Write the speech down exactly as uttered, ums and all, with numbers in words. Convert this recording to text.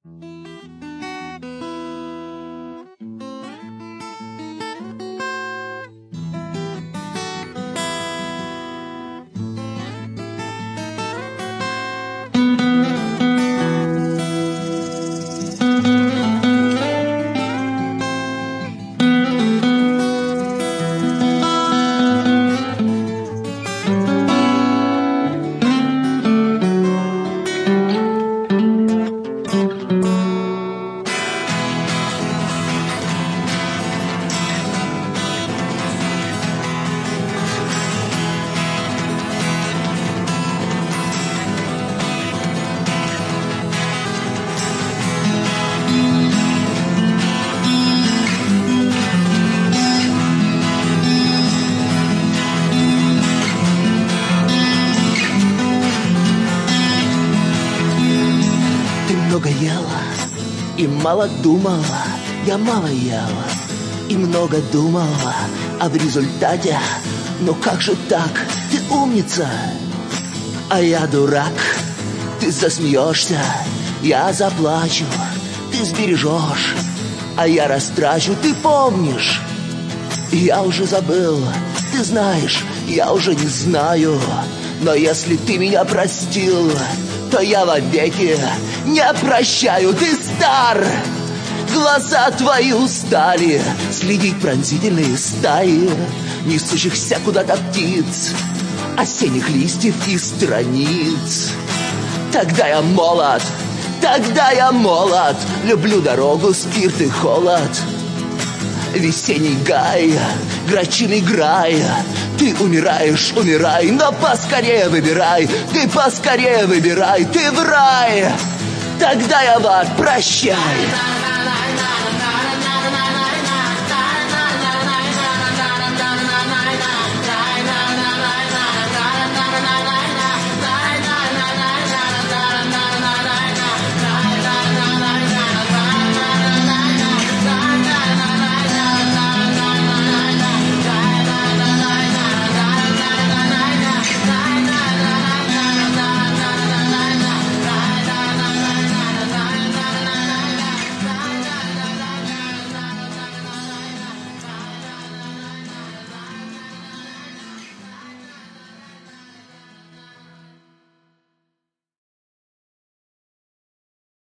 Много ела и мало думала, я мало ела и много думала, а в результате, ну как же так, ты умница, а я дурак. Ты засмеешься, я заплачу, ты сбережешь, а я растрачу, ты помнишь. Я уже забыл, ты знаешь, я уже не знаю, но если ты меня простил, то я вовеки не прощаю. Ты стар, глаза твои устали следить пронзительные стаи несущихся куда-то птиц, осенних листьев и страниц. Тогда я молод, тогда я молод, люблю дорогу, спирт и холод. Весенний гай, грачиный грай, ты умираешь, умирай, но поскорее выбирай, ты поскорее выбирай, ты в рай. Тогда я в ад, прощай.